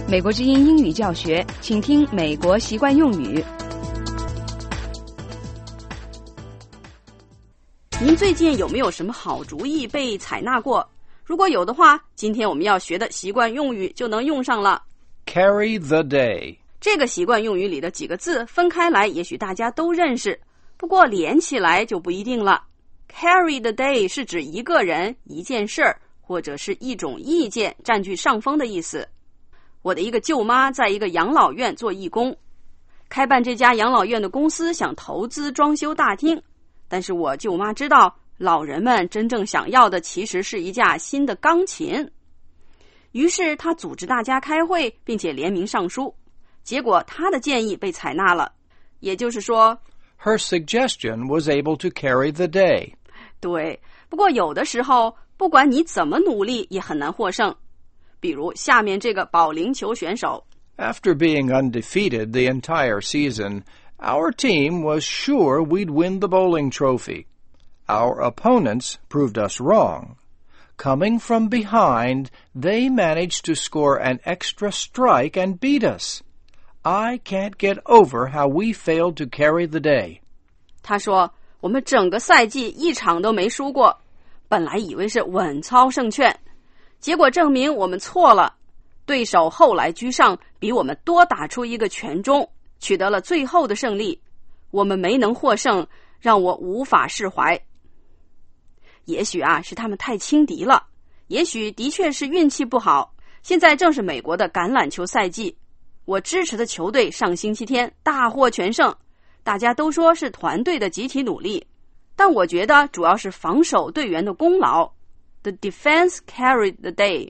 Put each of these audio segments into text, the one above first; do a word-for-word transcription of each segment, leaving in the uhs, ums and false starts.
美国之音英语教学，请听美国习惯用语。 您最近有没有什么好主意被采纳过？如果有的话，今天我们要学的习惯用语就能用上了。 Carry the day。 这个习惯用语里的几个字分开来也许大家都认识，不过连起来就不一定了。 Carry the day 是指一个人、一件事儿或者是一种意见占据上风的意思。我的一个舅妈在一个养老院做义工，开办这家养老院的公司想投资装修大厅，但是我舅妈知道老人们真正想要的其实是一架新的钢琴，于是她组织大家开会，并且联名上书，结果她的建议被采纳了，也就是说 Her suggestion was able to carry the day。 对，不过有的时候不管你怎么努力也很难获胜，比如下面这个保龄球选手。 After being undefeated the entire season, our team was sure we'd win the bowling trophy. Our opponents proved us wrong. Coming from behind, they managed to score an extra strike and beat us. I can't get over how we failed to carry the day. 他说，我们整个赛季一场都没输过，本来以为是稳操胜券，结果证明我们错了。对手后来居上，比我们多打出一个全中，取得了最后的胜利。我们没能获胜，让我无法释怀。也许啊，是他们太轻敌了，也许的确是运气不好。现在正是美国的橄榄球赛季，我支持的球队上星期天大获全胜，大家都说是团队的集体努力，但我觉得主要是防守队员的功劳。 The defense carried the day。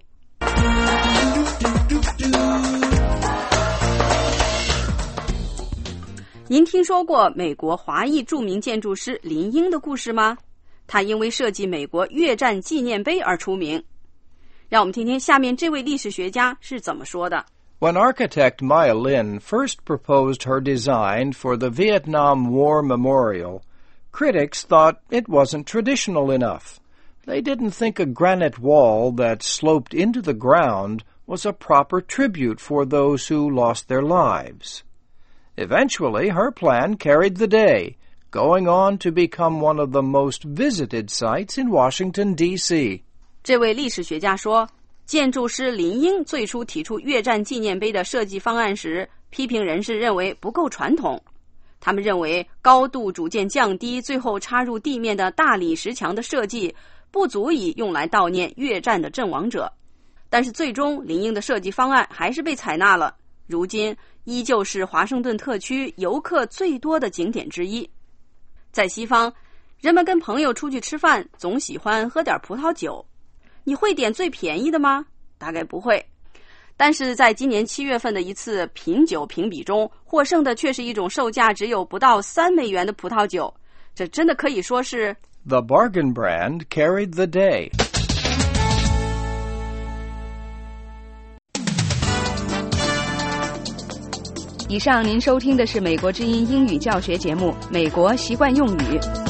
您听说过美国华裔著名建筑师林英的故事吗？他因为设计美国越战纪念碑而出名。让我们听听下面这位历史学家是怎么说的。 When architect Maya Lin first proposed her design for the Vietnam War Memorial, critics thought it wasn't traditional enough. They didn't think a granite wall that sloped into the ground was a proper tribute for those who lost their lives. Eventually, her plan carried the day, going on to become one of the most visited sites in Washington, D C 这位历史学家说，建筑师林英最初提出越战纪念碑的设计方案时，批评人士认为不够传统。他们认为高度逐渐降低，最后插入地面的大理石墙的设计不足以用来悼念越战的阵亡者。但是最终林英的设计方案还是被采纳了，如今依旧是华盛顿特区游客最多的景点之一。在西方，人们跟朋友出去吃饭总喜欢喝点葡萄酒，你会点最便宜的吗？大概不会。但是在今年七月份的一次品酒评比中，获胜的却是一种售价只有不到三美元的葡萄酒，这真的可以说是 The bargain brand carried the day. 以上您收听的是美国之音英语教学节目《美国习惯用语》。